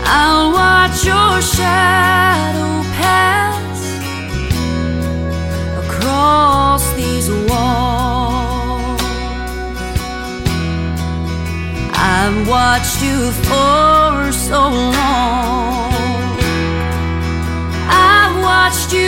I'll watch your shadow pass across these walls. I've watched you for so long. I've watched you